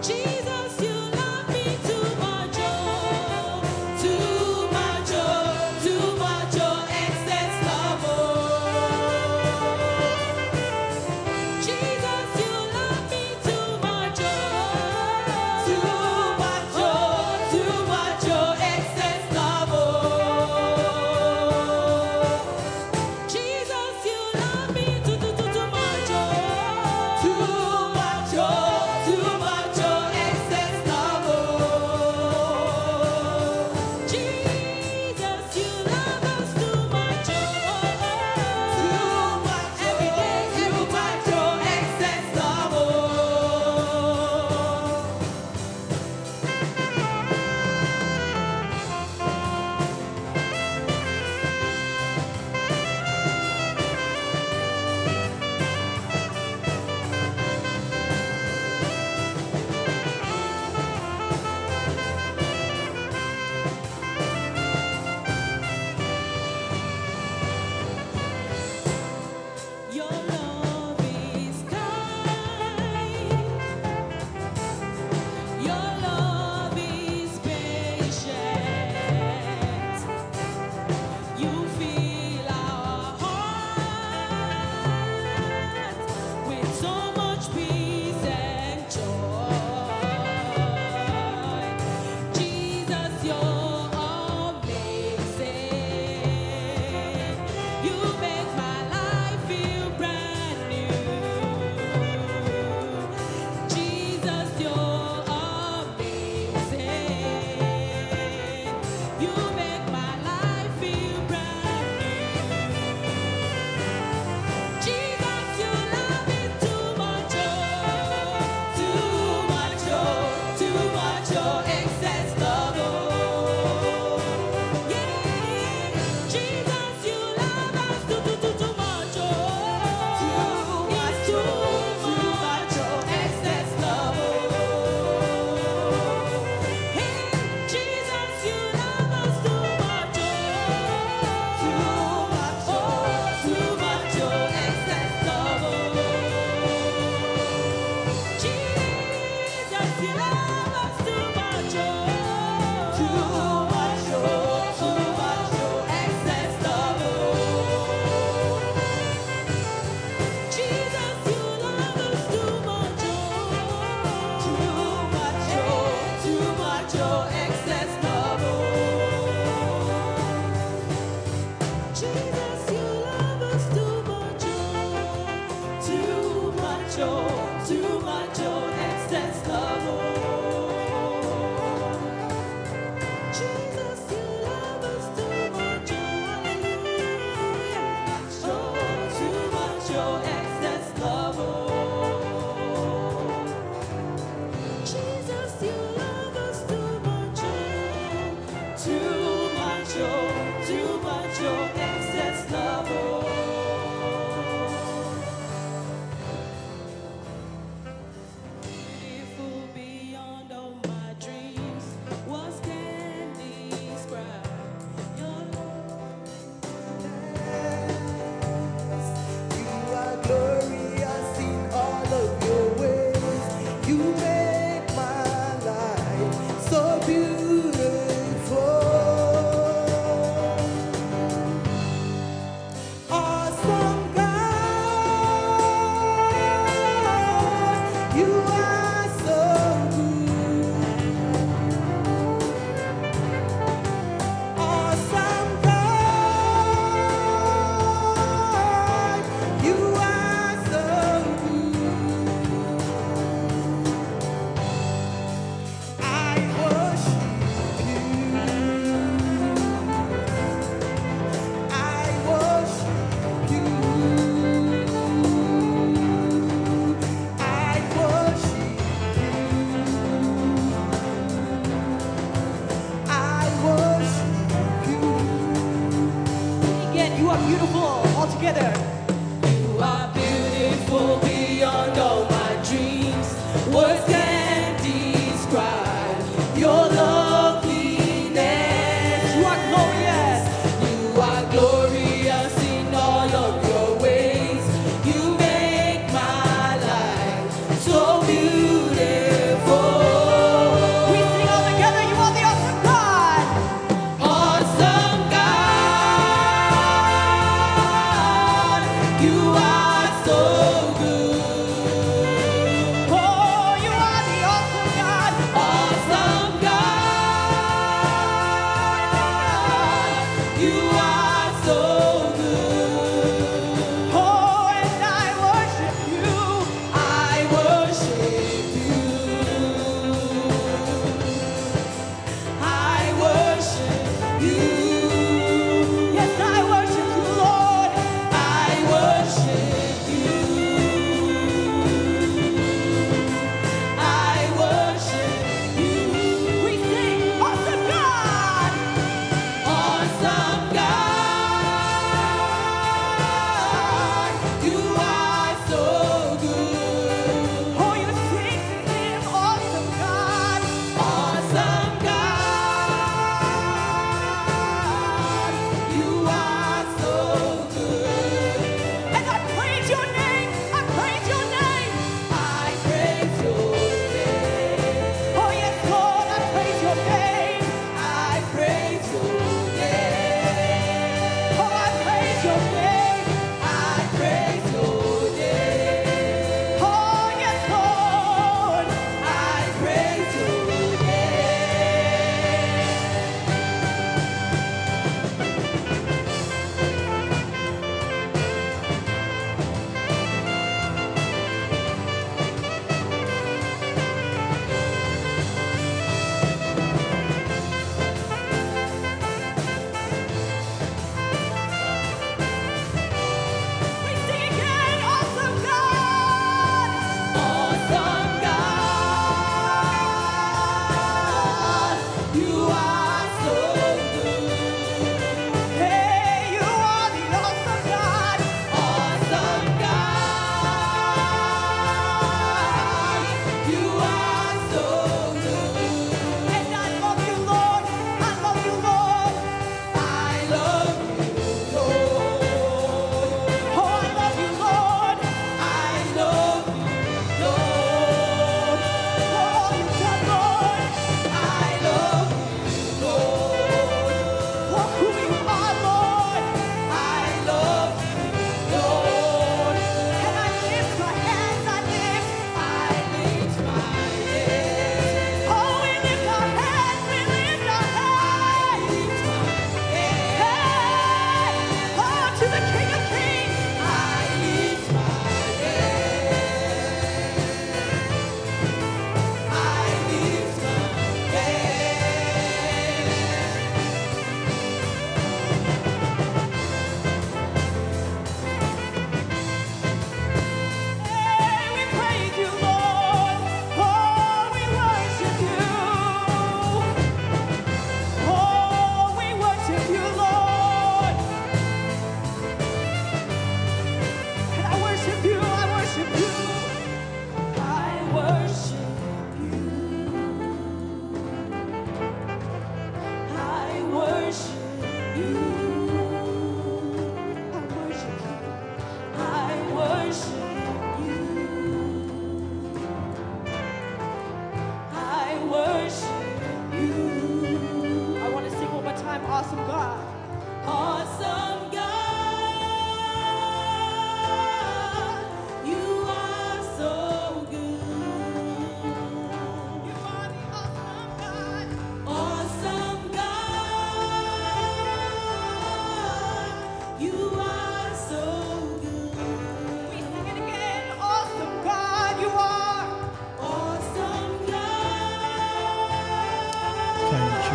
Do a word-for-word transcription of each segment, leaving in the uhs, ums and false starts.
Jesus, you love me too much, oh, too much, oh, too much, oh, excess love, oh. Jesus, you love me too much, oh, too much, oh, too much, oh, excess love, oh. Jesus, you love me too, too, too, too much, oh, too much, oh, too much, oh, excess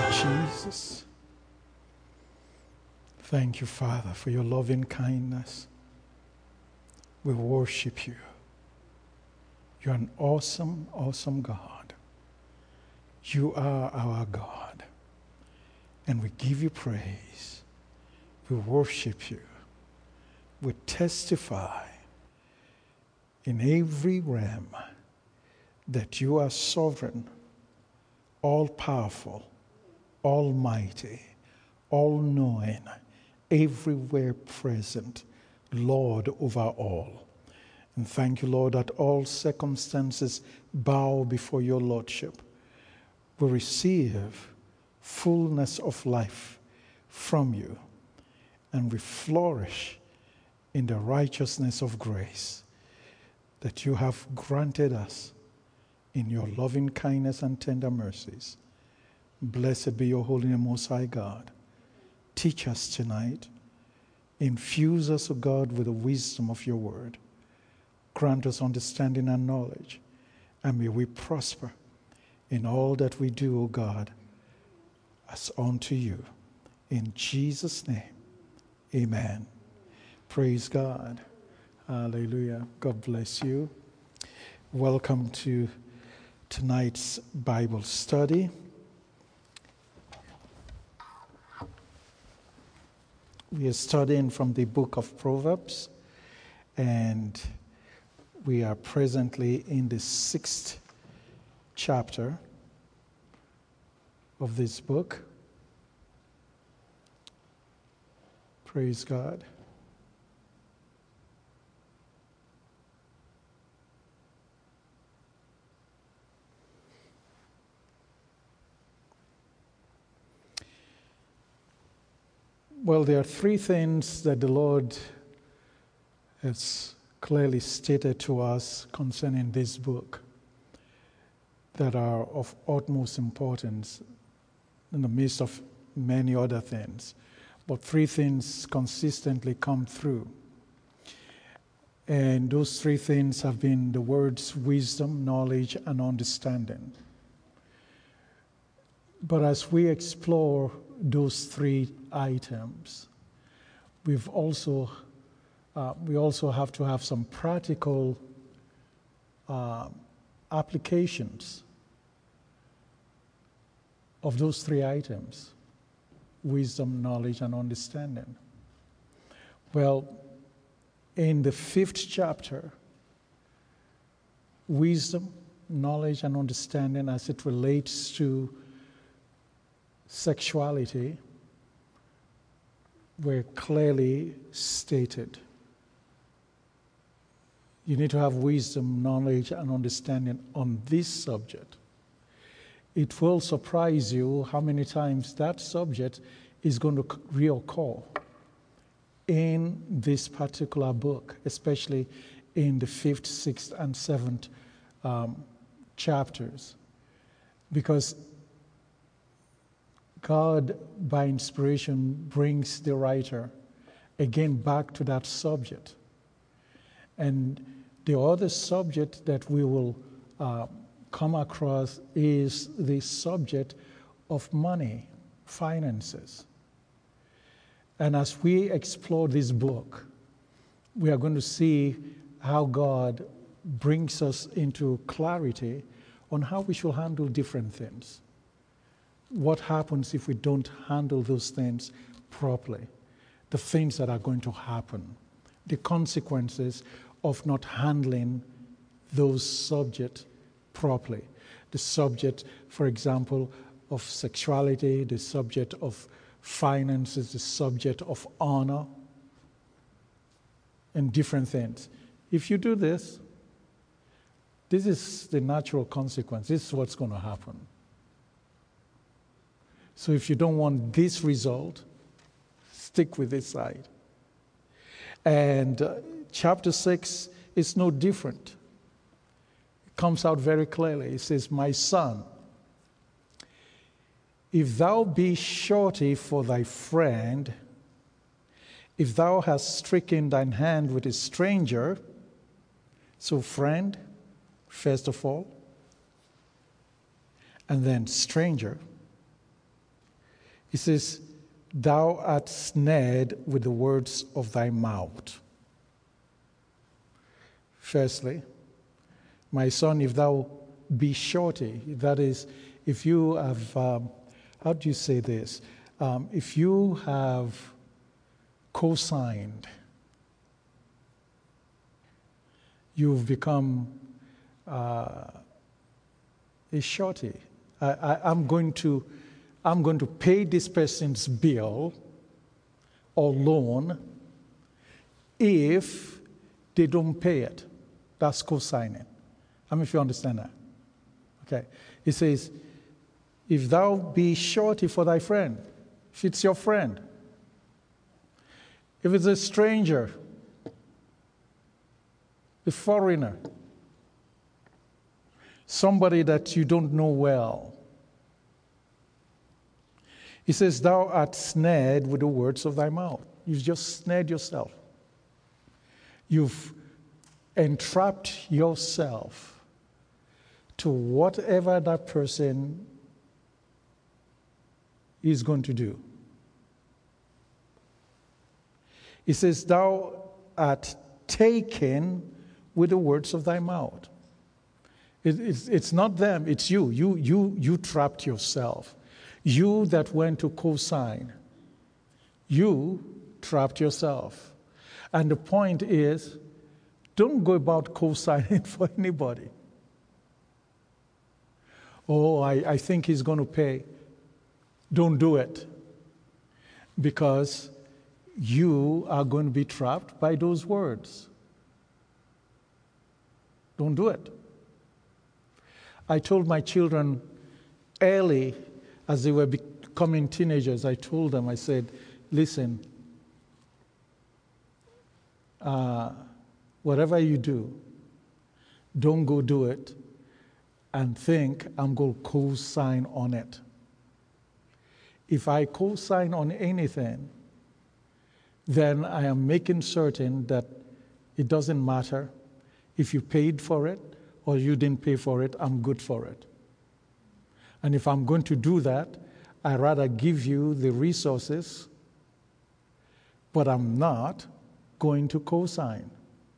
Jesus. Thank you, Father, for your loving kindness. We worship you. You're an awesome, awesome God. You are our God. And we give you praise. We worship you. We testify in every realm that you are sovereign, all-powerful, almighty, all-knowing, everywhere present, Lord over all. And thank you, Lord, that all circumstances bow before your Lordship. We receive fullness of life from you, and we flourish in the righteousness of grace that you have granted us in your loving kindness and tender mercies. Blessed be your holy name, Most High God. Teach us tonight. Infuse us, O God, with the wisdom of your word. Grant us understanding and knowledge, and may we prosper in all that we do, O God, as unto you. In Jesus' name, amen. Praise God. Hallelujah. God bless you. Welcome to tonight's Bible study. We are studying from the book of Proverbs, and we are presently in the sixth chapter of this book. Praise God. Well, there are three things that the Lord has clearly stated to us concerning this book that are of utmost importance in the midst of many other things. But three things consistently come through. And those three things have been the words wisdom, knowledge, and understanding. But as we explore those three items, we've also uh, we also have to have some practical uh, applications of those three items: wisdom, knowledge, and understanding. Well, in the fifth chapter, wisdom, knowledge, and understanding as it relates to sexuality were clearly stated. You need to have wisdom, knowledge, and understanding on this subject. It will surprise you how many times that subject is going to reoccur in this particular book, especially in the fifth, sixth, and seventh um, chapters. Because God, by inspiration, brings the writer again back to that subject. And the other subject that we will uh, come across is the subject of money, finances. And as we explore this book, we are going to see how God brings us into clarity on how we should handle different things. What happens if we don't handle those things properly? The things that are going to happen, the consequences of not handling those subjects properly. The subject, for example, of sexuality, the subject of finances, the subject of honor, and different things. If you do this, this is the natural consequence. This is what's going to happen. So if you don't want this result, stick with this side. And uh, chapter six is no different. It comes out very clearly. It says, "My son, if thou be surety for thy friend, if thou hast stricken thine hand with a stranger," so friend, first of all, and then stranger, He says, thou art snared with the words of thy mouth. Firstly, my son, if thou be shorty, that is, if you have, um, how do you say this? Um, if you have co-signed, you've become uh, a shorty. I, I, I'm going to, I'm going to pay this person's bill or loan if they don't pay it. That's co-signing. How many of you understand that? Okay. It says, if thou be shorty for thy friend, if it's your friend, if it's a stranger, a foreigner, somebody that you don't know well. He says, thou art snared with the words of thy mouth. You've just snared yourself. You've entrapped yourself to whatever that person is going to do. He says, thou art taken with the words of thy mouth. It, it's, it's not them, it's you. You, you. you trapped yourself. You that went to co-sign. You trapped yourself. And the point is, don't go about co-signing for anybody. Oh, I, I think he's going to pay. Don't do it. Because you are going to be trapped by those words. Don't do it. I told my children early, as they were becoming teenagers, I told them, I said, listen, uh, whatever you do, don't go do it and think I'm going to co-sign on it. If I co-sign on anything, then I am making certain that it doesn't matter if you paid for it or you didn't pay for it, I'm good for it. And if I'm going to do that, I'd rather give you the resources, but I'm not going to co-sign.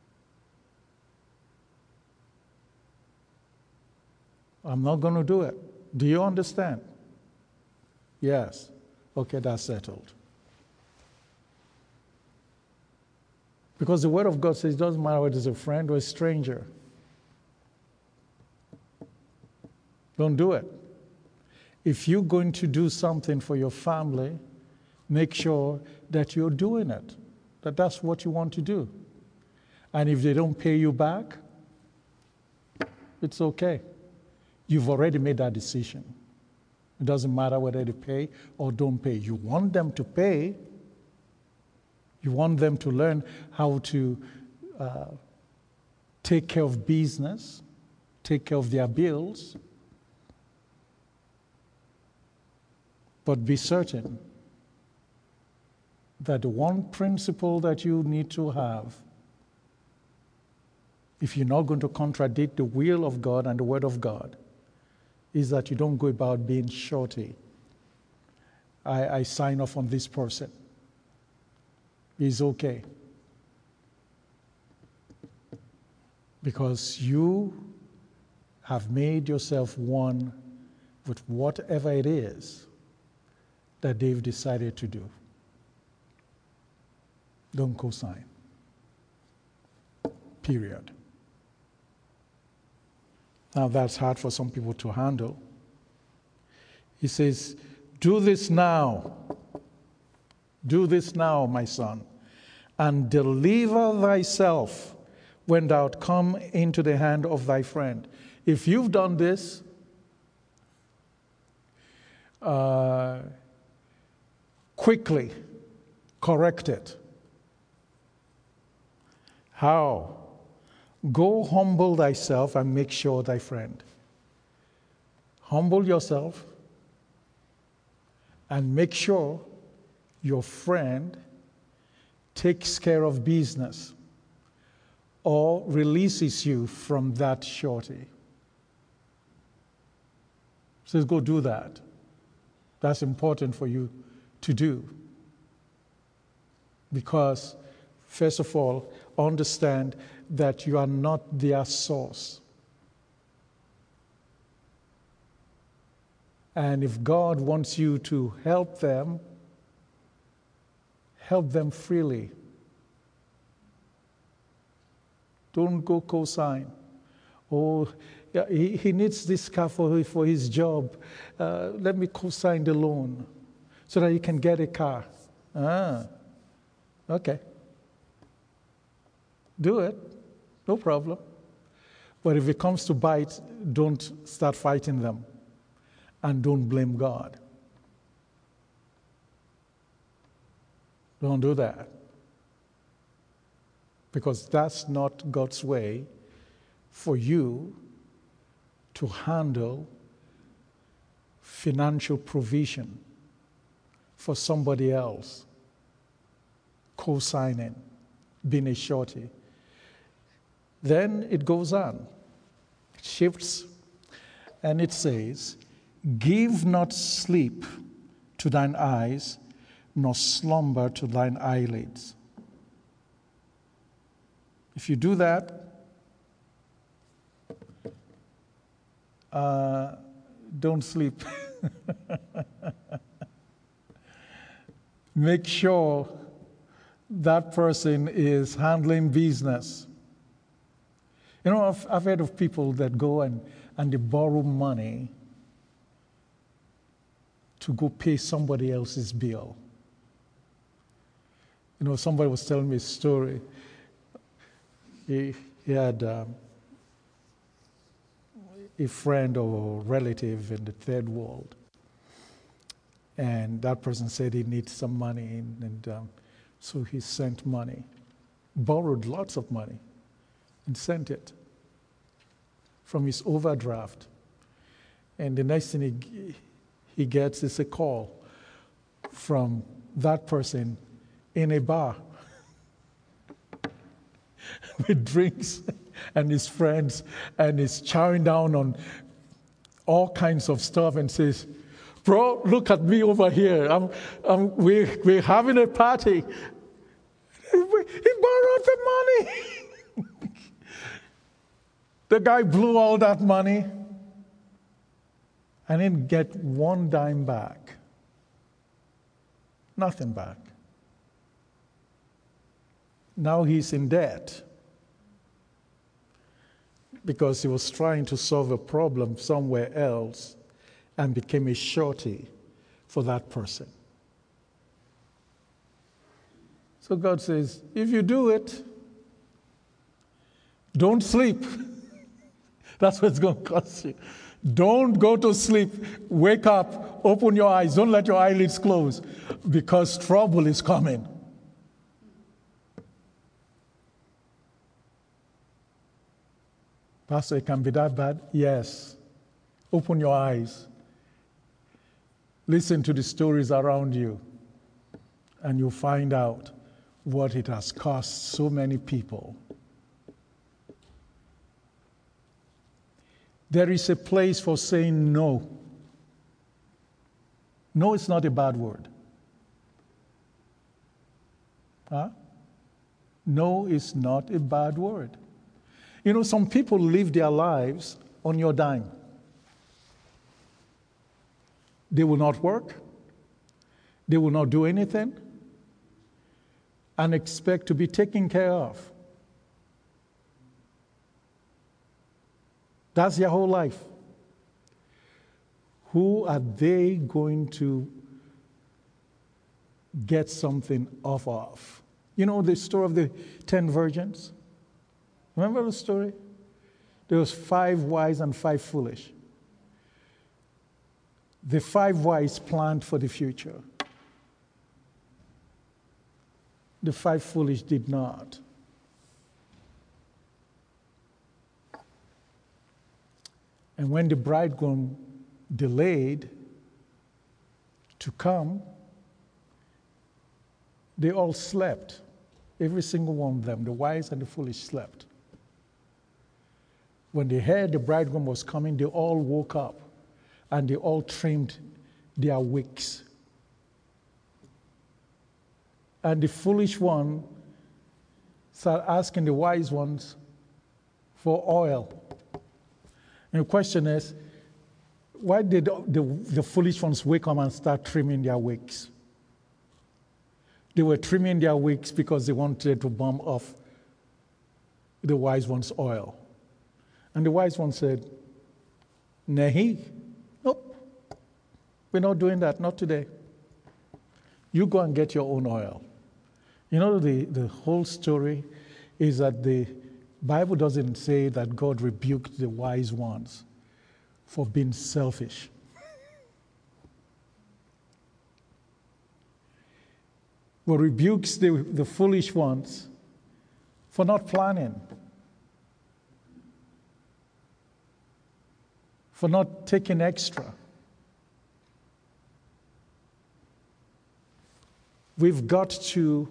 I'm not going to do it. Do you understand? Yes. Okay, that's settled. Because the Word of God says it doesn't matter whether it's a friend or a stranger. Don't do it. If you're going to do something for your family, make sure that you're doing it, that that's what you want to do. And if they don't pay you back, it's okay. You've already made that decision. It doesn't matter whether they pay or don't pay. You want them to pay. You want them to learn how to uh, take care of business, take care of their bills. But be certain that the one principle that you need to have, if you're not going to contradict the will of God and the Word of God, is that you don't go about being shorty. I, I sign off on this person. He's okay. Because you have made yourself one with whatever it is that they've decided to do. Don't co-sign. Period. Now that's hard for some people to handle. He says, do this now. Do this now, my son, and deliver thyself when thou art come into the hand of thy friend. If you've done this, uh, quickly correct it. How? Go humble thyself and make sure thy friend. Humble yourself and make sure your friend takes care of business or releases you from that shorty. Says, go do that. That's important for you to do. Because, first of all, understand that you are not their source. And if God wants you to help them, help them freely. Don't go co-sign. Oh, yeah, he, he needs this car for, for his job. Uh, let me co-sign the loan so that he can get a car. Ah, okay. Do it. No problem. But if it comes to bite, don't start fighting them. And don't blame God. Don't do that. Because that's not God's way for you to handle financial provision for somebody else, co-signing, being a shorty. Then it goes on, it shifts, and it says, give not sleep to thine eyes, nor slumber to thine eyelids. If you do that, uh, don't sleep. Make sure that person is handling business. You know, I've, I've heard of people that go and, and they borrow money to go pay somebody else's bill. You know, somebody was telling me a story. He, he had um, a friend or relative in the third world. And that person said he needs some money, and, and um, so he sent money, borrowed lots of money, and sent it from his overdraft. And the next thing he, he gets is a call from that person in a bar with drinks and his friends, and he's chowing down on all kinds of stuff and says, bro, look at me over here. I'm, I'm, we're, we're having a party. He borrowed the money. The guy blew all that money and didn't get one dime back. Nothing back. Now he's in debt because he was trying to solve a problem somewhere else and became a shorty for that person. So God says, if you do it, don't sleep. That's what it's going to cost you. Don't go to sleep. Wake up, open your eyes. Don't let your eyelids close because trouble is coming. Pastor, it can be that bad? Yes. Open your eyes. Listen to the stories around you, and you'll find out what it has cost so many people. There is a place for saying no. No is not a bad word. Huh? No is not a bad word. You know, some people live their lives on your dime. They will not work. They will not do anything and expect to be taken care of. That's their whole life. Who are they going to get something off of? You know the story of the ten virgins? Remember the story? There was five wise and five foolish. The five wise planned for the future. The five foolish did not. And when the bridegroom delayed to come, they all slept. Every single one of them, the wise and the foolish, slept. When they heard the bridegroom was coming, they all woke up and they all trimmed their wicks. And the foolish one start asking the wise ones for oil. And the question is, why did the, the, the foolish ones wake up and start trimming their wicks? They were trimming their wicks because they wanted to bump off the wise one's oil. And the wise one said, Nahi, nope, we're not doing that, not today. You go and get your own oil. You know, the, the whole story is that the Bible doesn't say that God rebuked the wise ones for being selfish. But rebukes the, the foolish ones for not planning, for not taking extra. We've got to,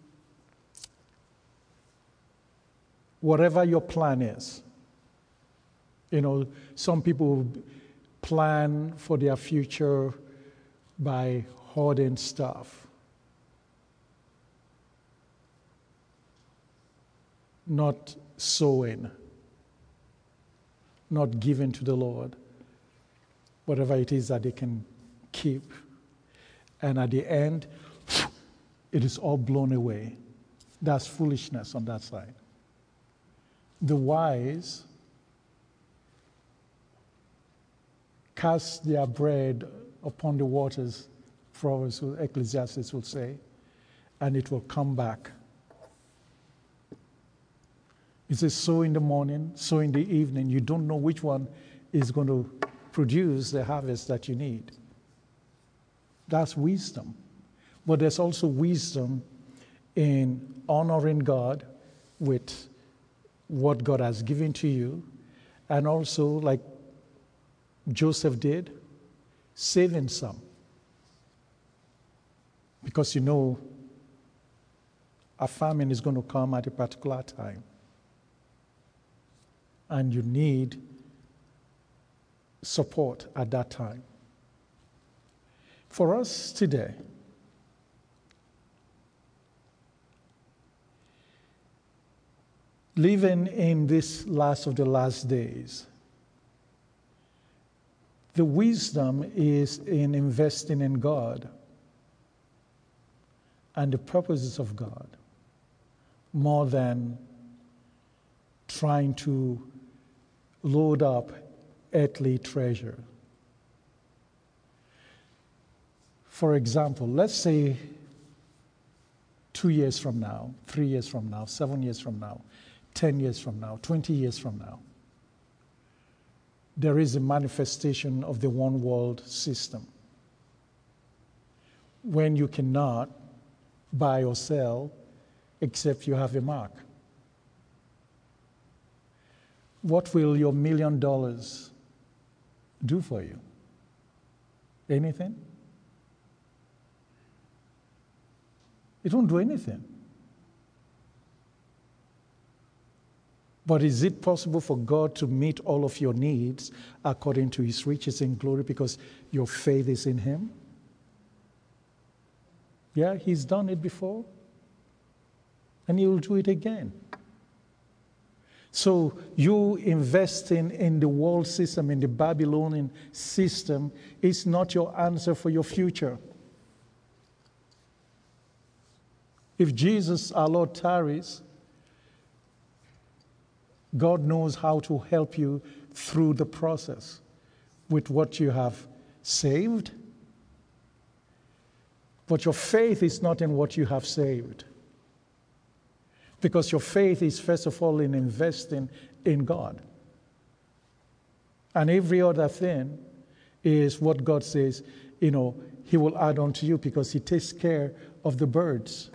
whatever your plan is, you know, some people plan for their future by hoarding stuff, not sowing, not giving to the Lord whatever it is that they can keep. And at the end, it is all blown away. That's foolishness on that side. The wise cast their bread upon the waters, Proverbs, Ecclesiastes will say, and it will come back. It says, sow in the morning, sow in the evening. You don't know which one is going to produce the harvest that you need. That's wisdom. But there's also wisdom in honoring God with what God has given to you, and also, like Joseph did, saving some. Because you know a famine is going to come at a particular time. And you need support at that time. For us today, living in this last of the last days, the wisdom is in investing in God and the purposes of God more than trying to load up earthly treasure. For example, let's say two years from now, three years from now, seven years from now, ten years from now, twenty years from now, there is a manifestation of the one world system when you cannot buy or sell except you have a mark. What will your million dollars do for you? Anything? It won't do anything. But is it possible for God to meet all of your needs according to his riches in glory because your faith is in him? Yeah, he's done it before. And he will do it again. So you investing in the world system, in the Babylonian system, is not your answer for your future. If Jesus, our Lord, tarries, God knows how to help you through the process with what you have saved. But your faith is not in what you have saved. Because your faith is, first of all, in investing in God. And every other thing is what God says, you know, he will add on to you because he takes care of the birds.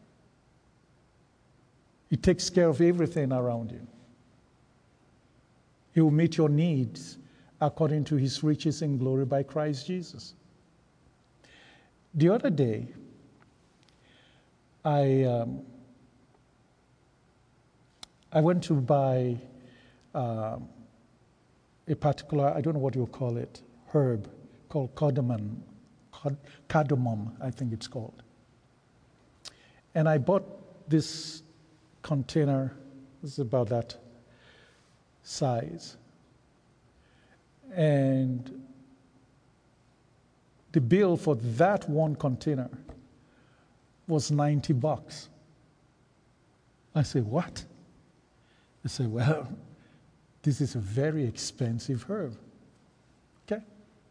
He takes care of everything around you. He will meet your needs according to his riches in glory by Christ Jesus. The other day, I um, I went to buy um, a particular, I don't know what you call it, herb called cardamom. card- cardamom, I think it's called. And I bought this container, it's about that size. And the bill for that one container was ninety bucks. I said, what? I said, well, this is a very expensive herb. Okay?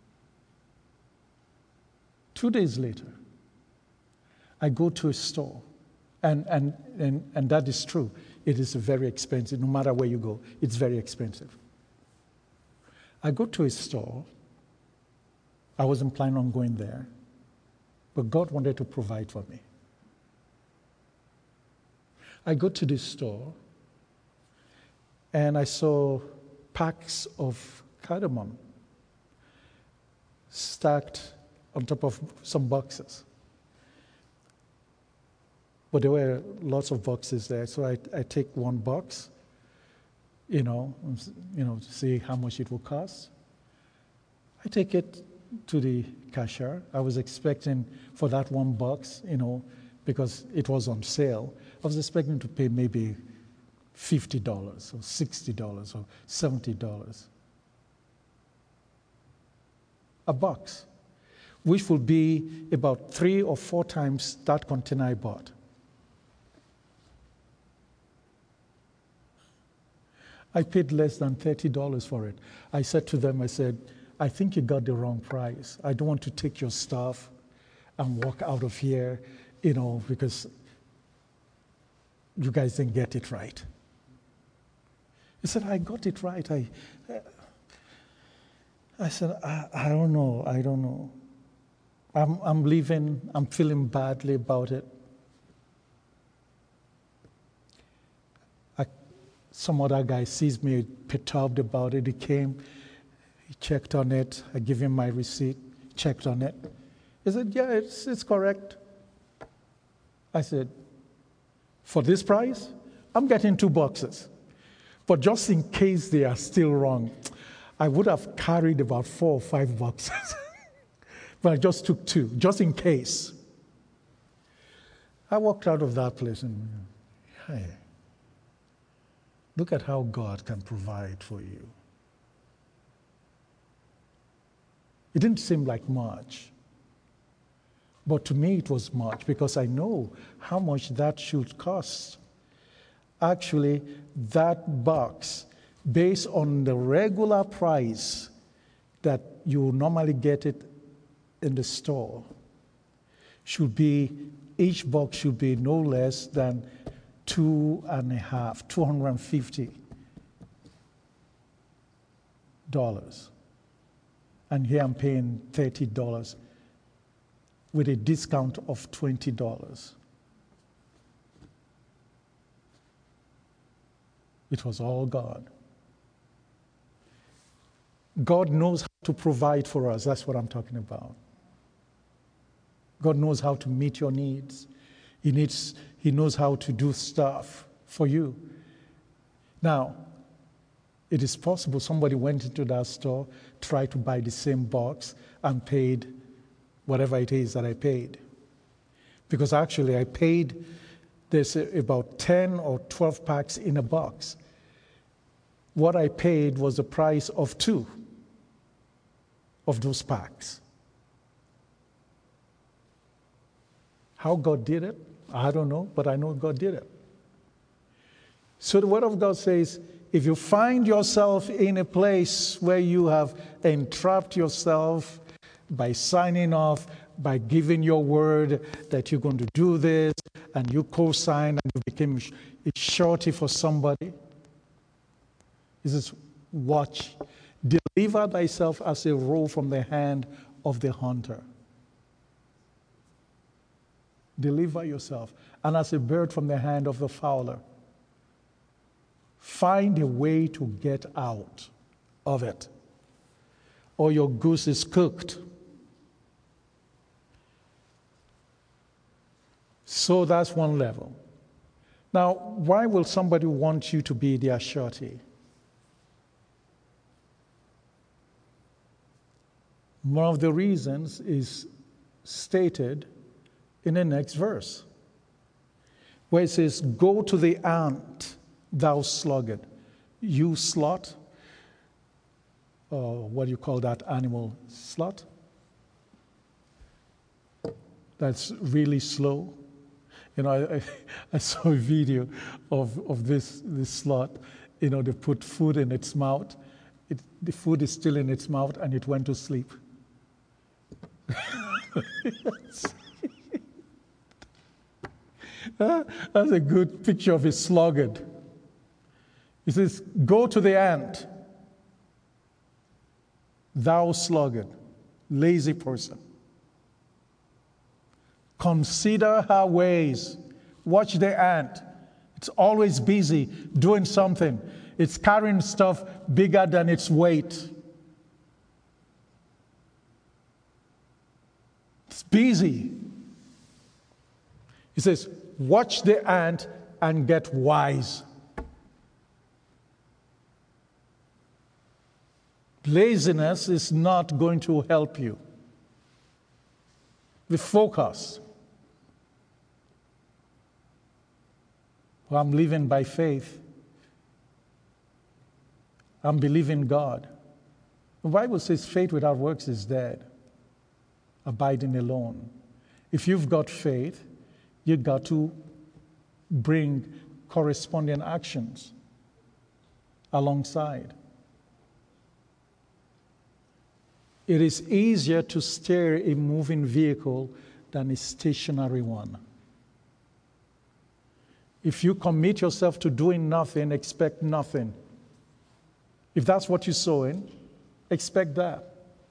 Two days later, I go to a store, and, and, and, and that is true. It is very expensive. No matter where you go, it's very expensive. I go to a store. I wasn't planning on going there, but God wanted to provide for me. I go to this store, and I saw packs of cardamom stacked on top of some boxes. But there were lots of boxes there, so I, I take one box, you know, you know, to see how much it will cost. I take it to the cashier. I was expecting for that one box, you know, because it was on sale, I was expecting to pay maybe fifty dollars or sixty dollars or seventy dollars. A box, which will be about three or four times that container I bought. I paid less than thirty dollars for it. I said to them, I said, I think you got the wrong price. I don't want to take your stuff and walk out of here, you know, because you guys didn't get it right. He said, I got it right. I, I said, I, I don't know, I don't know. I'm, I'm leaving, I'm feeling badly about it. I, some other guy sees me perturbed about it. He came, he checked on it. I give him my receipt, checked on it. He said, yeah, it's, it's correct. I said, for this price, I'm getting two boxes. But just in case they are still wrong, I would have carried about four or five boxes. But I just took two, just in case. I walked out of that place and, hey, look at how God can provide for you. It didn't seem like much. But to me, it was much because I know how much that should cost. Actually, that box, based on the regular price that you normally get it in the store, should be, each box should be no less than two and a half, two hundred fifty dollars. And here I'm paying thirty dollars with a discount of twenty dollars. It was all God. God knows how to provide for us. That's what I'm talking about. God knows how to meet your needs. He needs, He knows how to do stuff for you. Now, it is possible somebody went into that store, tried to buy the same box, and paid whatever it is that I paid. Because actually I paid, there's about ten or twelve packs in a box. What I paid was the price of two of those packs. How God did it, I don't know, but I know God did it. So the Word of God says, if you find yourself in a place where you have entrapped yourself by signing off, by giving your word that you're going to do this, and you co-signed and you became a surety for somebody, he says, watch, deliver thyself as a roe from the hand of the hunter. Deliver yourself, and as a bird from the hand of the fowler. Find a way to get out of it, or your goose is cooked. So that's one level. Now, why will somebody want you to be their surety? One of the reasons is stated in the next verse, where it says, "Go to the ant, thou sluggard." You sloth, or what do you call that animal? Sloth? That's really slow. You know, I, I, I saw a video of, of this, this sloth. You know, they put food in its mouth. It, the food is still in its mouth, and it went to sleep. That's a good picture of a sluggard. He says, "Go to the ant, thou sluggard," lazy person. "Consider her ways." Watch the ant. It's always busy doing something. It's carrying stuff bigger than its weight. It's busy. He says, watch the ant and get wise. Laziness is not going to help you. The focus. Well, I'm living by faith. I'm believing God. The Bible says faith without works is dead. Abiding alone. If you've got faith, you've got to bring corresponding actions alongside. It is easier to steer a moving vehicle than a stationary one. If you commit yourself to doing nothing, expect nothing. If that's what you're sowing, expect that.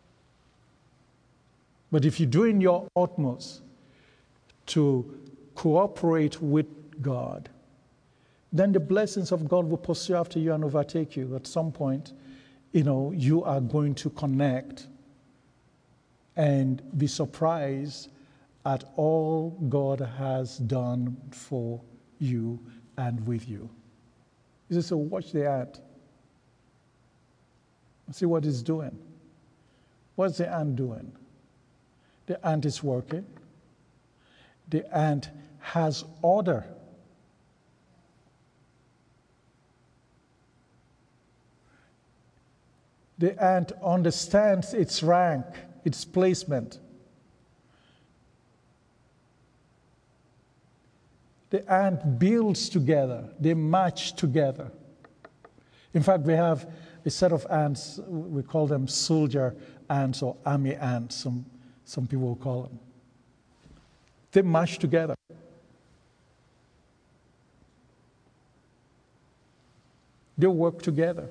But if you're doing your utmost to cooperate with God, then the blessings of God will pursue after you and overtake you. At some point, you know, you are going to connect and be surprised at all God has done for you and with you. He says, so watch the ant. See what it's doing. What's the ant doing? The ant is working. The ant has order. The ant understands its rank, its placement. The ant builds together. They match together. In fact, we have a set of ants, we call them soldier ants or army ants, some, some people will call them. They match together. They work together.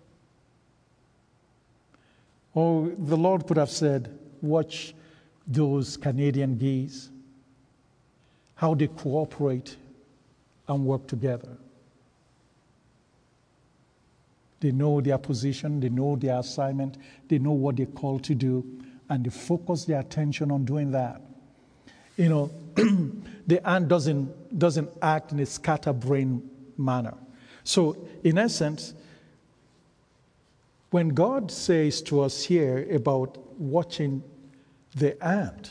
Oh, the Lord could have said, watch those Canadian geese, how they cooperate and work together. They know their position, they know their assignment, they know what they're called to do, and they focus their attention on doing that. You know, the ant doesn't, doesn't act in a scatterbrain manner. So, in essence, when God says to us here about watching the ant,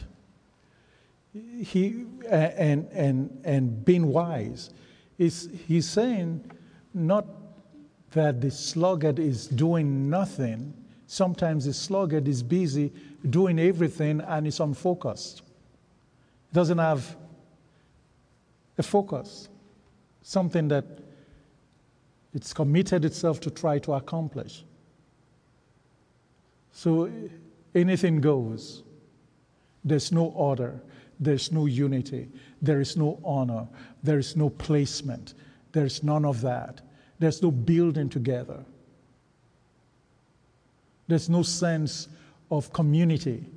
he and and and being wise, is he's saying not that the sluggard is doing nothing. Sometimes the sluggard is busy doing everything and is unfocused. Doesn't have a focus, something that it's committed itself to try to accomplish. So anything goes. There's no order. There's no unity. There is no honor. There is no placement. There's none of that. There's no building together. There's no sense of community.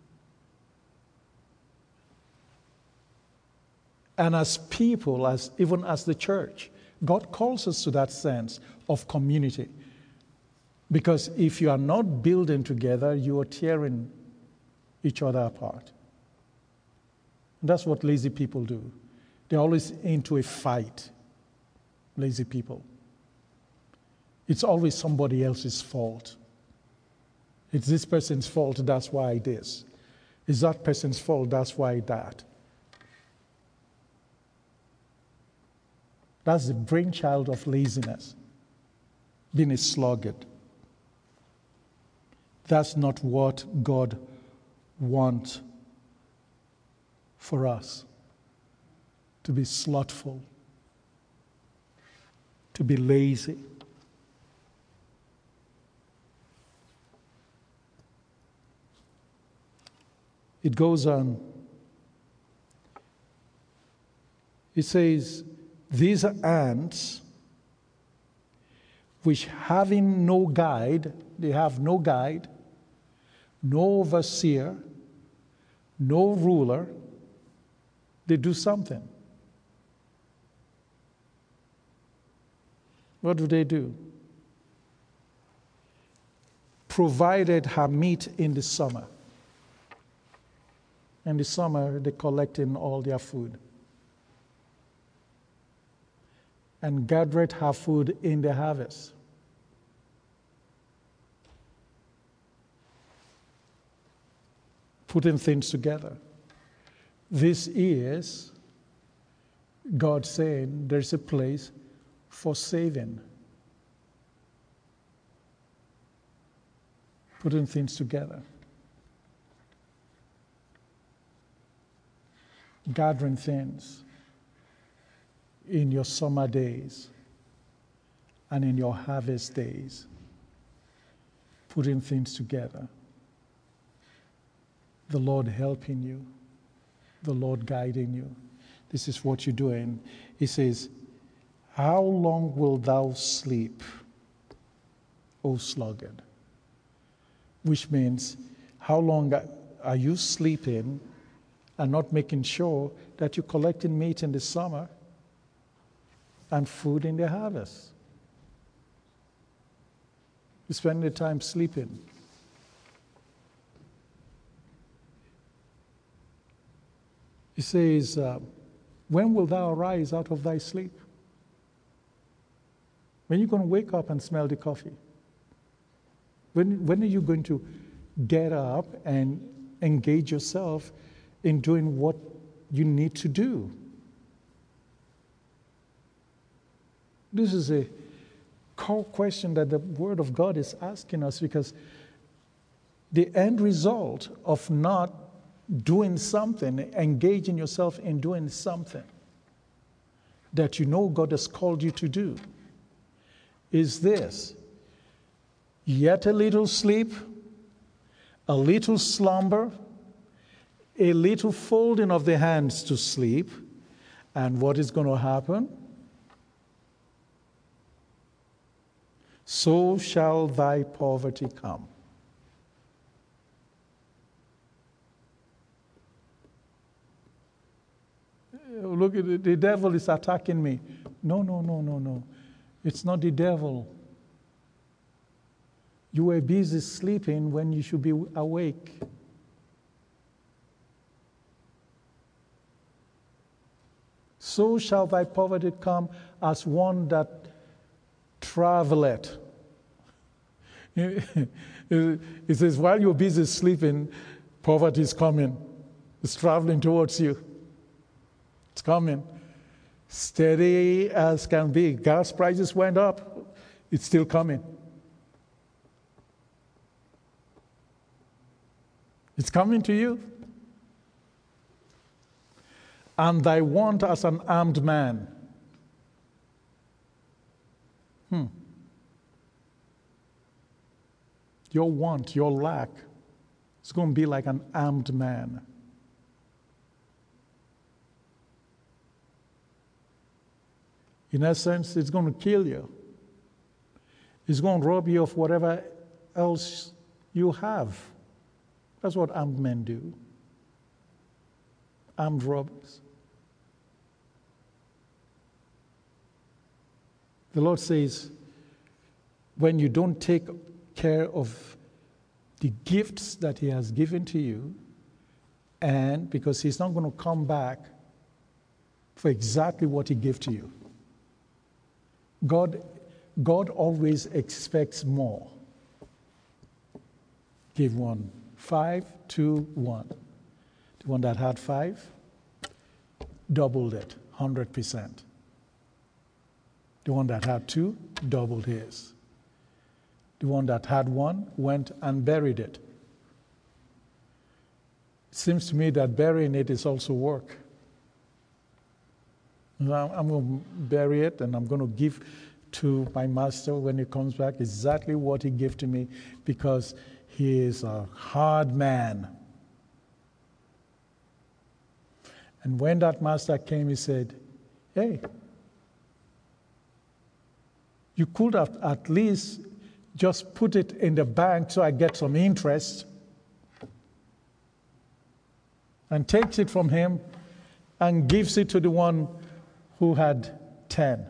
And as people, as even as the church, God calls us to that sense of community. Because if you are not building together, you are tearing each other apart. And that's what lazy people do. They're always into a fight, lazy people. It's always somebody else's fault. It's this person's fault, that's why this. It's that person's fault, that's why that. That's the brainchild of laziness, being a sluggard. That's not what God wants for us. To be slothful, to be lazy. It goes on. It says, these are ants which having no guide, they have no guide, no overseer, no ruler, they do something. What do they do? Provided her meat in the summer. In the summer, they collect in all their food. And gathered her food in the harvest. Putting things together. This is God saying there's a place for saving. Putting things together. Gathering things in your summer days and in your harvest days. Putting things together. The Lord helping you. The Lord guiding you. This is what you're doing. He says, how long wilt thou sleep, O sluggard? Which means, how long are you sleeping and not making sure that you're collecting meat in the summer and food in the harvest? You spend the time sleeping. He says, uh, when will thou arise out of thy sleep? When are you going to wake up and smell the coffee? When, when are you going to get up and engage yourself in doing what you need to do? This is a core question that the Word of God is asking us, because the end result of not doing something, engaging yourself in doing something that you know God has called you to do, is this: yet a little sleep, a little slumber, a little folding of the hands to sleep, and what is going to happen? So shall thy poverty come. Look, at it, the devil is attacking me. No, no, no, no, no. It's not the devil. You were busy sleeping when you should be awake. So shall thy poverty come as one that traveleth. It says, while you're busy sleeping, poverty is coming. It's traveling towards you. It's coming. Steady as can be. Gas prices went up. It's still coming. It's coming to you. And thy want as an armed man. Hmm. Your want, your lack, it's going to be like an armed man. In essence, it's going to kill you. It's going to rob you of whatever else you have. That's what armed men do. Armed robbers. The Lord says, when you don't take care of the gifts that He has given to you, and because He's not going to come back for exactly what He gave to you. God, God always expects more. Give one. Five, two, one. The one that had five doubled it, one hundred percent. The one that had two doubled his. The one that had one went and buried it. It seems to me that burying it is also work. I'm going to bury it and I'm going to give to my master when he comes back exactly what he gave to me, because he is a hard man. And when that master came, he said, hey, you could have at least just put it in the bank so I get some interest. And takes it from him and gives it to the one who had ten.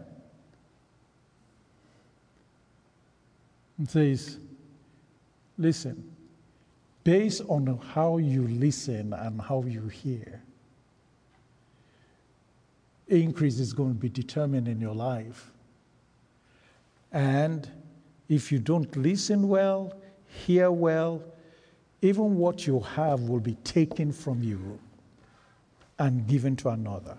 And says, listen, based on how you listen and how you hear, increase is going to be determined in your life. And if you don't listen well, hear well, even what you have will be taken from you and given to another.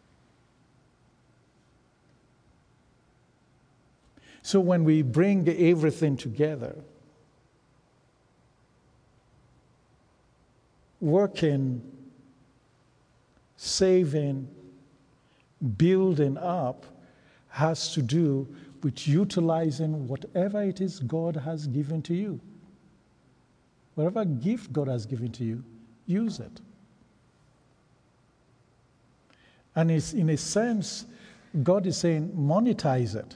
So when we bring everything together, working, saving, building up has to do with utilizing whatever it is God has given to you. Whatever gift God has given to you, use it. And it's, in a sense, God is saying, monetize it.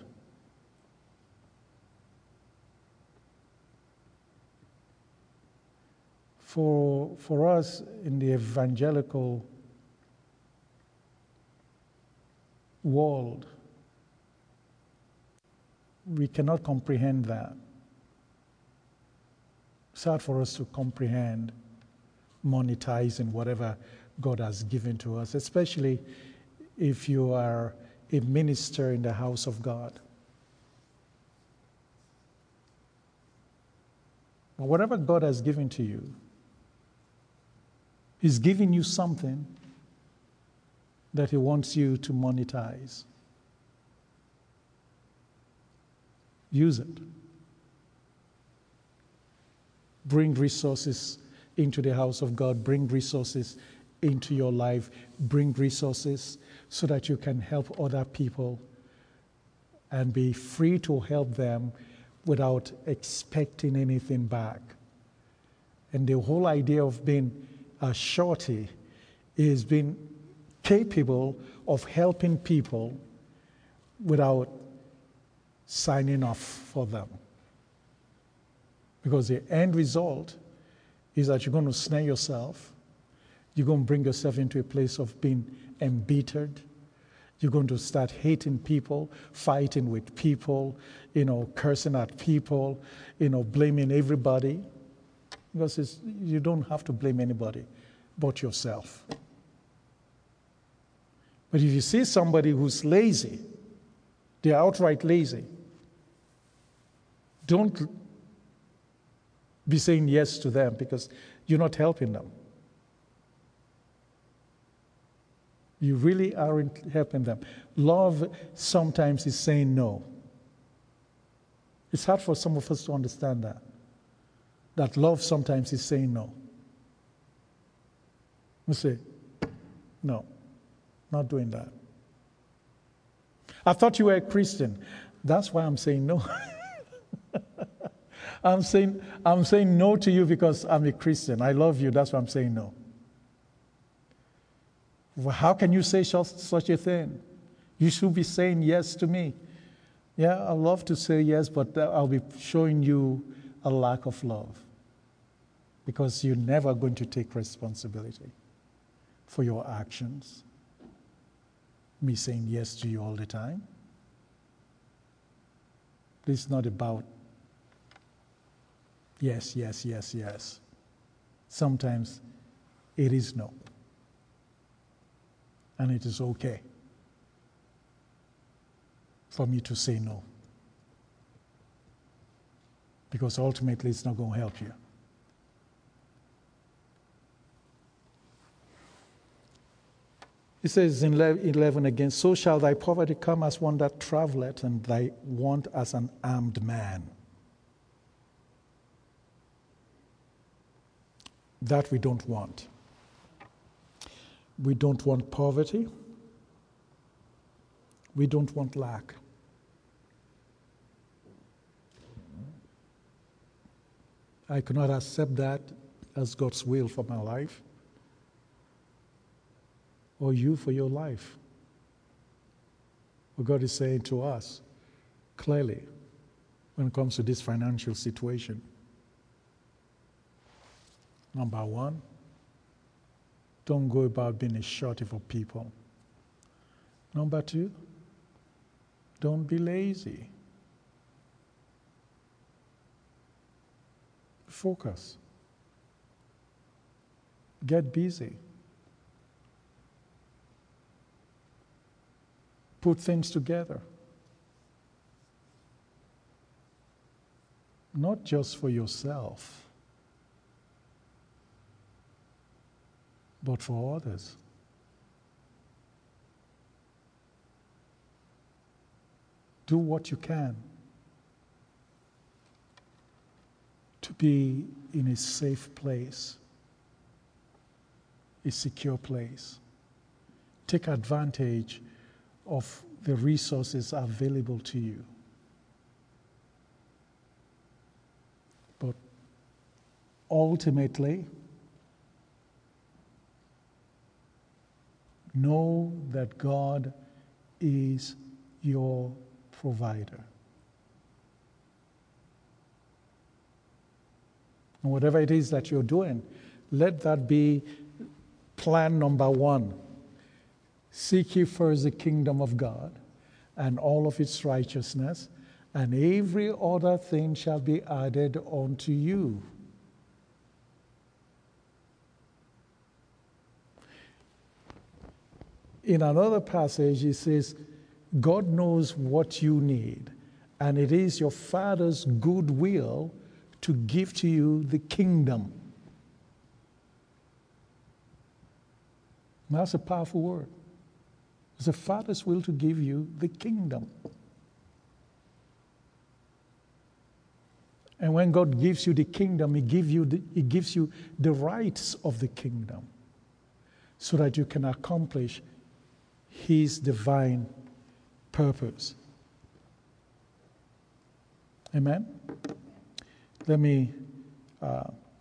For, for us in the evangelical world, we cannot comprehend that. It's hard for us to comprehend monetizing whatever God has given to us, especially if you are a minister in the house of God. But whatever God has given to you, He's giving you something that He wants you to monetize. Use it. Bring resources into the house of God. Bring resources into your life. Bring resources so that you can help other people and be free to help them without expecting anything back. And the whole idea of being a shorty is being capable of helping people without signing off for them. Because the end result is that you're going to snare yourself. You're going to bring yourself into a place of being embittered. You're going to start hating people, fighting with people, you know, cursing at people, you know, blaming everybody. Because it's, you don't have to blame anybody but yourself. But if you see somebody who's lazy, they're outright lazy, don't be saying yes to them because you're not helping them. You really aren't helping them. Love sometimes is saying no. It's hard for some of us to understand that. That love sometimes is saying no. We say, no, not doing that. I thought you were a Christian. That's why I'm saying no. I'm saying, I'm saying no to you because I'm a Christian. I love you. That's why I'm saying no. Well, how can you say such a thing? You should be saying yes to me. Yeah, I love to say yes, but I'll be showing you a lack of love because you're never going to take responsibility for your actions. Me saying yes to you all the time. This is not about yes, yes, yes, yes. Sometimes it is no. And it is okay for me to say no. Because ultimately it's not going to help you. He says in eleven again, so shall thy poverty come as one that travelleth, and thy want as an armed man. That we don't want. We don't want poverty. We don't want lack. I cannot accept that as God's will for my life, or you for your life. What God is saying to us clearly when it comes to this financial situation. Number one, don't go about being a shorty for people. Number two, don't be lazy. Focus. Get busy. Put things together. Not just for yourself, but for others. Do what you can to be in a safe place, a secure place. Take advantage of the resources available to you. But ultimately, know that God is your provider. And whatever it is that you're doing, let that be plan number one. Seek ye first the kingdom of God and all of its righteousness, and every other thing shall be added unto you. In another passage, it says, God knows what you need, and it is your Father's good will to give to you the kingdom. That's a powerful word. It's the Father's will to give you the kingdom. And when God gives you the kingdom, He gives you the, He gives you the rights of the kingdom so that you can accomplish His divine purpose. Amen? Let me uh,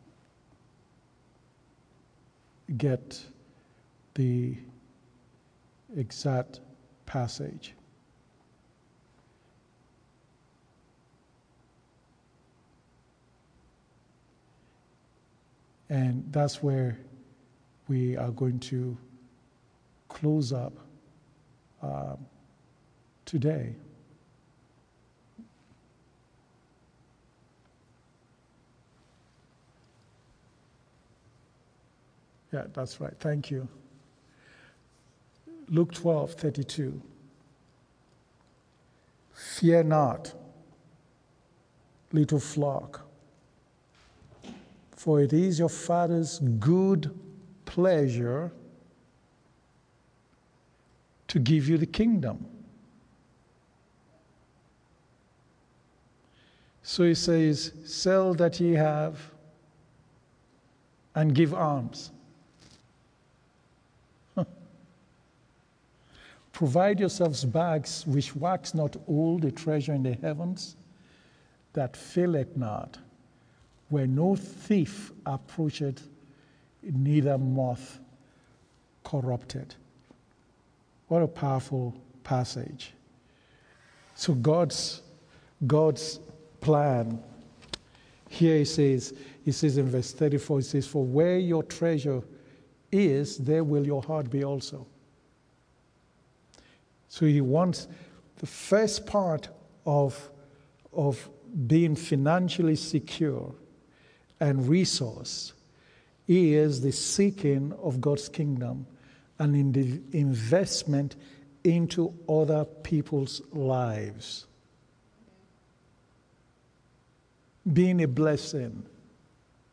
get the exact passage. And that's where we are going to close up uh, today. Yeah, that's right. Thank you. Luke twelve thirty-two. Fear not, little flock, for it is your Father's good pleasure to give you the kingdom. So He says, sell that ye have and give alms. Provide yourselves bags which wax not old, a treasure in the heavens that faileth not, where no thief approacheth, neither moth corrupted. What a powerful passage. So God's God's plan. Here he says, he says in verse thirty-four, he says, for where your treasure is, there will your heart be also. So he wants the first part of, of being financially secure and resource is the seeking of God's kingdom and in the investment into other people's lives. Being a blessing.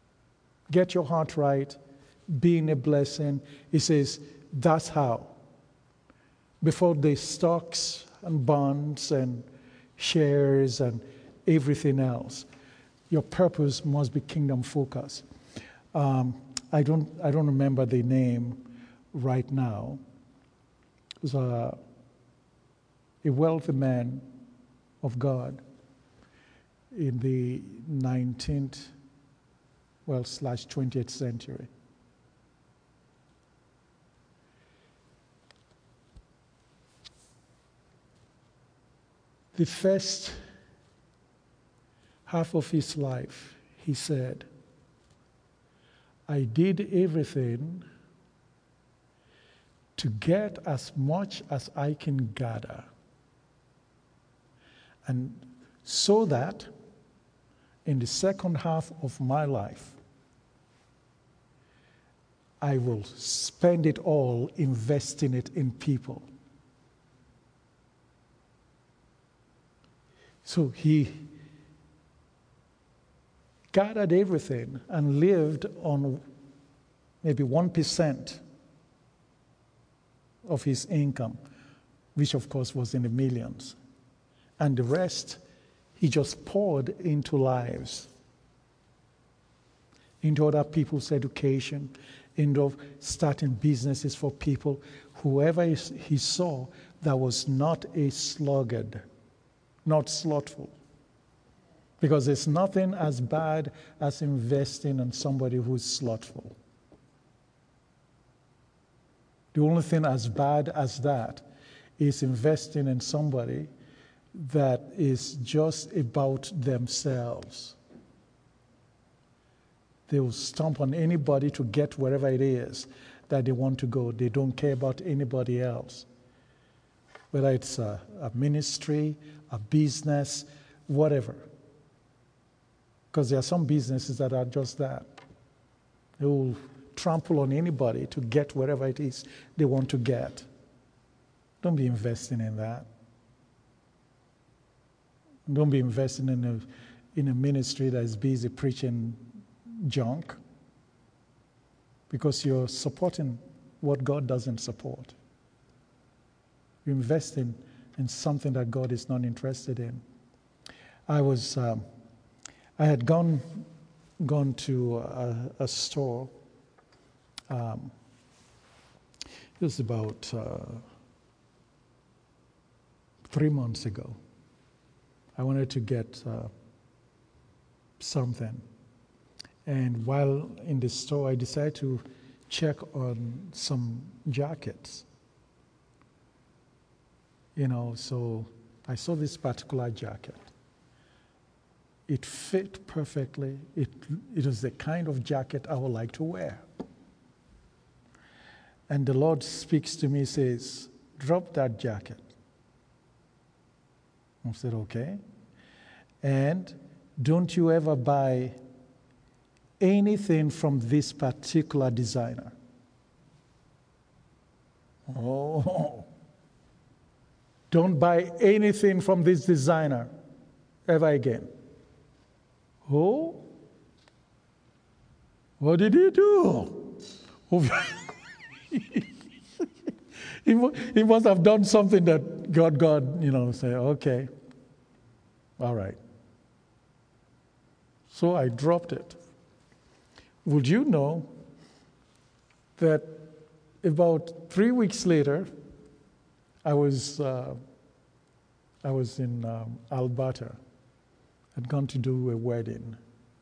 Get your heart right. Being a blessing. He says, that's how before the stocks and bonds and shares and everything else. Your purpose must be kingdom focused. Um, I don't I don't remember the name right now. It was a, a wealthy man of God in the nineteenth, well, slash twentieth century. The first half of his life, he said, I did everything to get as much as I can gather, and so that in the second half of my life, I will spend it all investing it in people. So he gathered everything and lived on maybe one percent of his income, which of course was in the millions. And the rest, he just poured into lives, into other people's education, into starting businesses for people, whoever he saw that was not a sluggard, not slothful. Because there's nothing as bad as investing in somebody who's slothful. The only thing as bad as that is investing in somebody that is just about themselves. They will stomp on anybody to get wherever it is that they want to go. They don't care about anybody else. Whether it's a, a ministry, a business, whatever. Because there are some businesses that are just that. They will trample on anybody to get wherever it is they want to get. Don't be investing in that. Don't be investing in a, in a ministry that is busy preaching junk, because you're supporting what God doesn't support. You're investing in something that God is not interested in. I was, um, I had gone, gone to a, a store. Um, it was about uh, three months ago. I wanted to get uh, something. And while in the store, I decided to check on some jackets. You know, so I saw this particular jacket. It fit perfectly. It, it was the kind of jacket I would like to wear. And the Lord speaks to me, says, drop that jacket. I said, okay. And don't you ever buy anything from this particular designer. Oh. Don't buy anything from this designer ever again. Oh? What did he do? he, he must have done something that God, God, you know, say, okay, all right. So I dropped it. Would you know that about three weeks later, I was uh, I was in um, Alberta. I'd gone to do a wedding,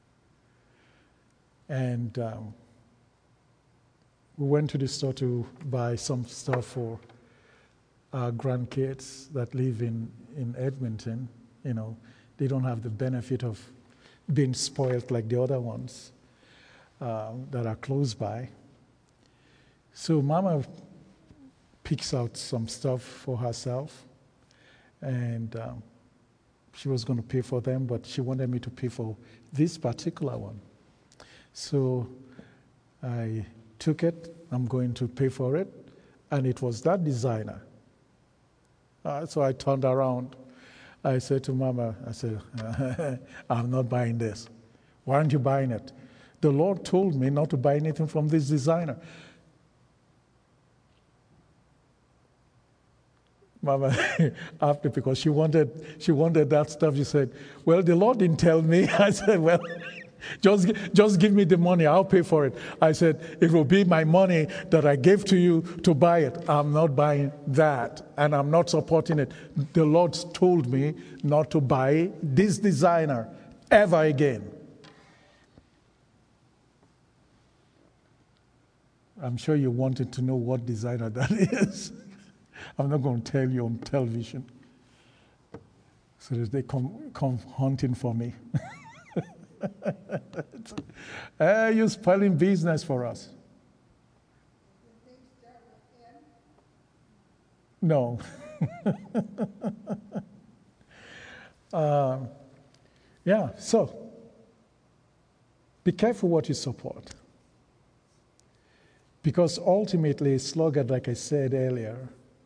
and um, we went to the store to buy some stuff for our grandkids that live in, in Edmonton. You know, they don't have the benefit of being spoiled like the other ones uh, that are close by. So Mama picks out some stuff for herself, and um, she was going to pay for them, but she wanted me to pay for this particular one. So I took it, I'm going to pay for it, and it was that designer. Uh, so I turned around. I said to Mama, I said, I'm not buying this. Why aren't you buying it? The Lord told me not to buy anything from this designer. Mama, after, because she wanted, she wanted that stuff, she said, well, the Lord didn't tell me. I said, well, just, just give me the money, I'll pay for it. I said, it will be my money that I gave to you to buy it. I'm not buying that, and I'm not supporting it. The Lord told me not to buy this designer ever again. I'm sure you wanted to know what designer that is. I'm not going to tell you on television, so that they come, come hunting for me. uh, you're spoiling business for us. No. uh, yeah, so be careful what you support. Because ultimately, a sluggard, like I said earlier,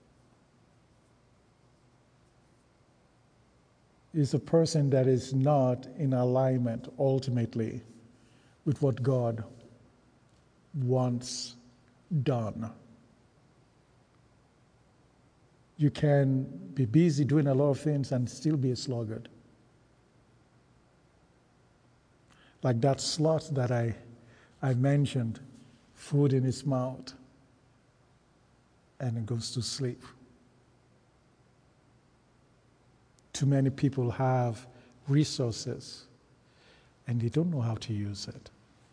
is a person that is not in alignment ultimately with what God wants done. You can be busy doing a lot of things and still be a sluggard. Like that sloth that I, I mentioned, food in his mouth, and it goes to sleep. Too many people have resources and they don't know how to use it.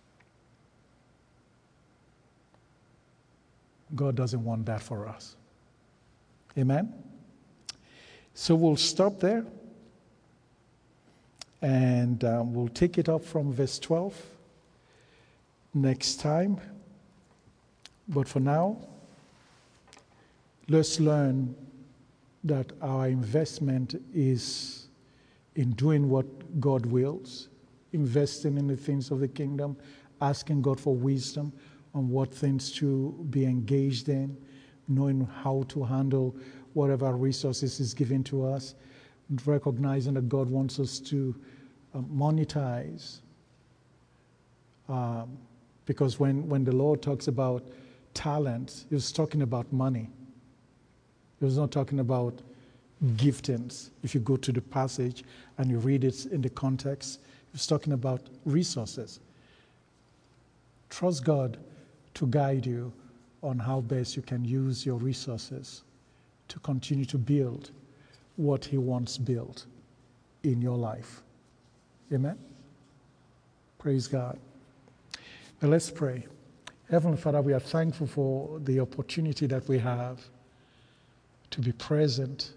God doesn't want that for us. Amen? So we'll stop there and um, we'll take it up from verse twelve next time. But for now, let's learn that our investment is in doing what God wills, investing in the things of the kingdom, asking God for wisdom on what things to be engaged in, knowing how to handle whatever resources is given to us, recognizing that God wants us to uh, monetize. Um, because when, when the Lord talks about talents, he was talking about money. He was not talking about giftings. If you go to the passage and you read it in the context, he was talking about resources. Trust God to guide you on how best you can use your resources to continue to build what he wants built in your life. Amen? Praise God. Now let's pray. Heavenly Father, we are thankful for the opportunity that we have to be present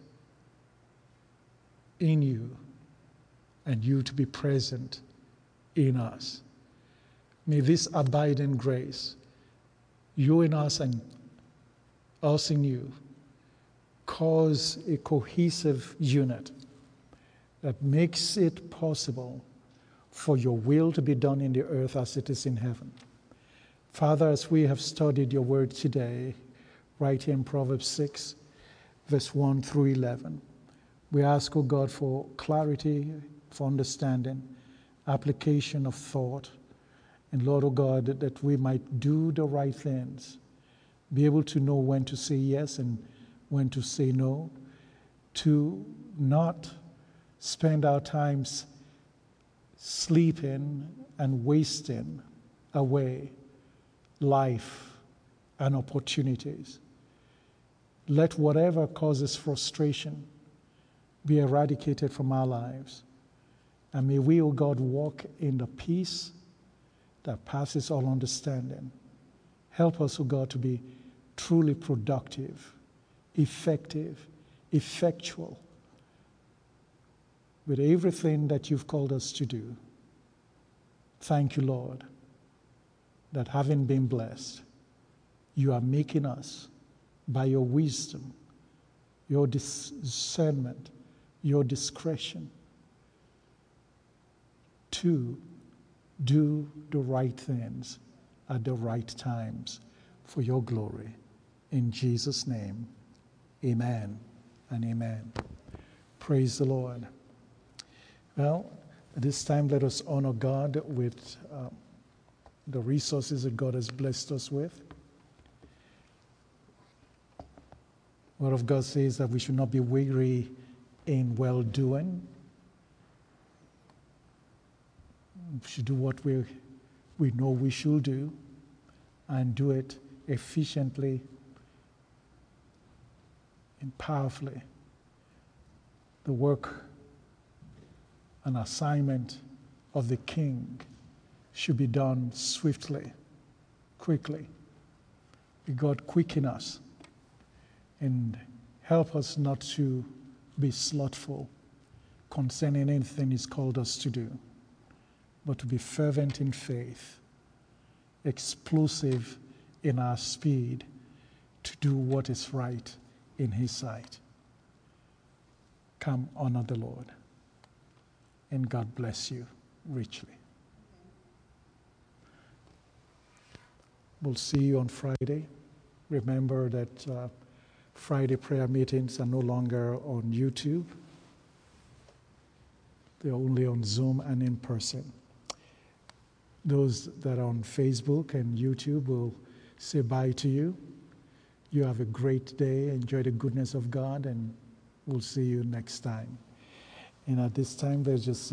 in you and you to be present in us. May this abiding grace, you in us and us in you, cause a cohesive unit that makes it possible for your will to be done in the earth as it is in heaven. Father, as we have studied your word today, right here in Proverbs six, verse one through eleven, we ask, O God, for clarity, for understanding, application of thought, and Lord, O God, that, that we might do the right things, be able to know when to say yes and when to say no, to not spend our times sleeping and wasting away life and opportunities. Let whatever causes frustration be eradicated from our lives. And may we, O God, walk in the peace that passes all understanding. Help us, O God, to be truly productive, effective, effectual with everything that you've called us to do. Thank you, Lord, that having been blessed, you are making us, by your wisdom, your discernment, your discretion, to do the right things at the right times for your glory. In Jesus' name, amen and amen. Praise the Lord. Well, at this time, let us honor God with uh, the resources that God has blessed us with. Word of God says that we should not be weary in well-doing. We should do what we, we know we should do and do it efficiently and powerfully. The work and assignment of the King should be done swiftly, quickly. May God quicken us and help us not to be slothful concerning anything He's called us to do, but to be fervent in faith, explosive in our speed to do what is right in His sight. Come, honor the Lord, and God bless you richly. We'll see you on Friday. Remember that uh, Friday prayer meetings are no longer on YouTube. They're only on Zoom and in person. Those that are on Facebook and YouTube will say bye to you. You have a great day. Enjoy the goodness of God, and we'll see you next time. And at this time, there's just